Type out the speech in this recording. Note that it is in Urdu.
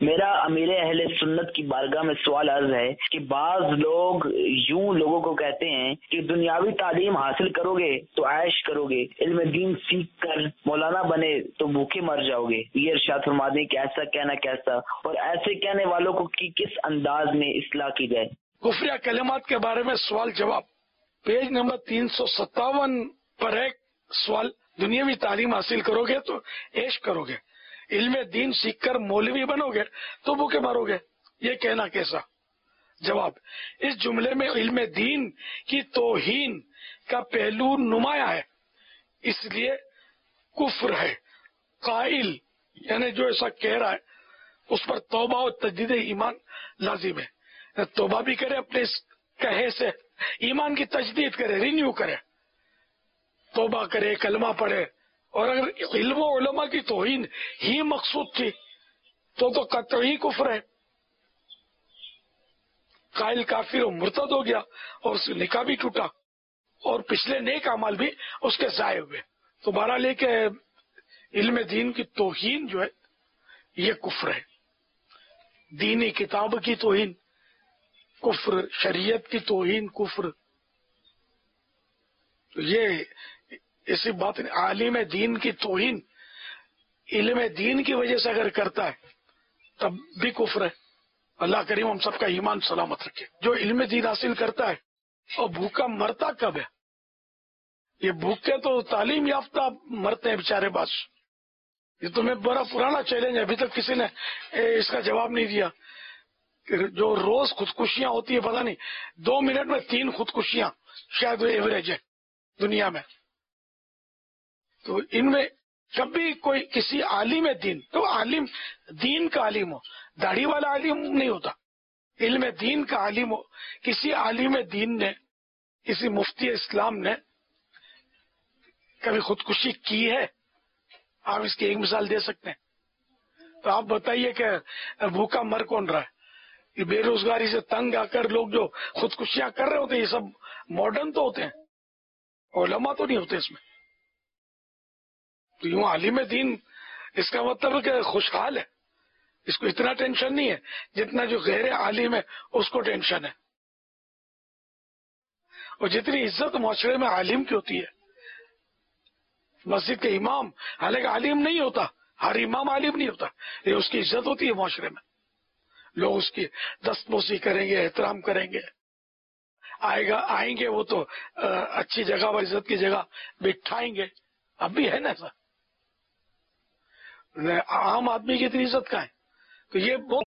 میرا امیر اہل سنت کی بارگاہ میں سوال عرض ہے کہ بعض لوگ یوں لوگوں کو کہتے ہیں کہ دنیاوی تعلیم حاصل کرو گے تو عیش کرو گے، علم دین سیکھ کر مولانا بنے تو بھوکے مر جاؤ گے۔ یہ ارشاد فرما دیں کہ ایسا کہنا کیسا، اور ایسے کہنے والوں کو کس انداز میں اصلاح کی جائے؟ کفریہ کلمات کے بارے میں سوال جواب، پیج نمبر 357 پر ایک سوال، دنیاوی تعلیم حاصل کرو گے تو عیش کرو گے، علم دین سیکھ کر مولوی بنو گے تو بھوکے مرو گے، یہ کہنا کیسا؟ جواب، اس جملے میں علم دین کی توہین کا پہلو نمایاں ہے، اس لیے کفر ہے۔ قائل یعنی جو ایسا کہہ رہا ہے اس پر توبہ و تجدید ایمان لازم ہے، توبہ بھی کرے، اپنے اس کہے سے ایمان کی تجدید کرے، رینیو کرے، توبہ کرے، کلمہ پڑھے۔ اور اگر علم و علماء کی توہین ہی مقصود تھی تو قطعی کفر ہے، قائل کافر و مرتد ہو گیا اور اس کا نکاح بھی ٹوٹا اور پچھلے نیک اعمال بھی اس کے ضائع ہوئے۔ تو بہرحال یہ کہ علم دین کی توہین جو ہے یہ کفر ہے، دینی کتاب کی توہین کفر، شریعت کی توہین کفر۔ تو یہ ایسی بات نہیں، عالم دین کی توہین علم دین کی وجہ سے اگر کرتا ہے تب بھی کفر ہے۔ اللہ کریم ہم سب کا ایمان سلامت رکھے۔ جو علم دین حاصل کرتا ہے اور بھوکا مرتا کب ہے؟ یہ بھوکے تو تعلیم یافتہ مرتے ہیں بیچارے باز۔ یہ تو میں بڑا پرانا چیلنج ہے، ابھی تک کسی نے اس کا جواب نہیں دیا۔ جو روز خودکشیاں ہوتی ہے، پتہ نہیں 2 منٹ میں 3 خودکشیاں شاید وہ ایوریج ہے دنیا میں۔ تو ان میں کبھی کوئی کسی عالم دین، تو عالم دین کا عالم ہو، داڑھی والا عالم نہیں ہوتا، علم دین کا عالم ہو، کسی عالم دین نے، کسی مفتی اسلام نے کبھی خودکشی کی ہے؟ آپ اس کی ایک مثال دے سکتے ہیں؟ تو آپ بتائیے کہ بھوکا مر کون رہا ہے؟ یہ بے روزگاری سے تنگ آ کر لوگ جو خودکشیاں کر رہے ہوتے ہیں، یہ سب ماڈرن تو ہوتے ہیں، علماء تو نہیں ہوتے اس میں۔ تو یوں عالم دین اس کا مطلب ہے کہ خوشحال ہے، اس کو اتنا ٹینشن نہیں ہے جتنا جو غیر عالم ہے اس کو ٹینشن ہے۔ اور جتنی عزت معاشرے میں عالم کی ہوتی ہے، مسجد کے امام حالانکہ عالم نہیں ہوتا، ہر امام عالم نہیں ہوتا، یہ اس کی عزت ہوتی ہے معاشرے میں، لوگ اس کی دستبوسی کریں گے، احترام کریں گے، آئیں گے وہ تو اچھی جگہ پر عزت کی جگہ بٹھائیں گے۔ اب بھی ہے نا ایسا، عام آدمی کی اتنی عزت کا ہے، تو یہ بہت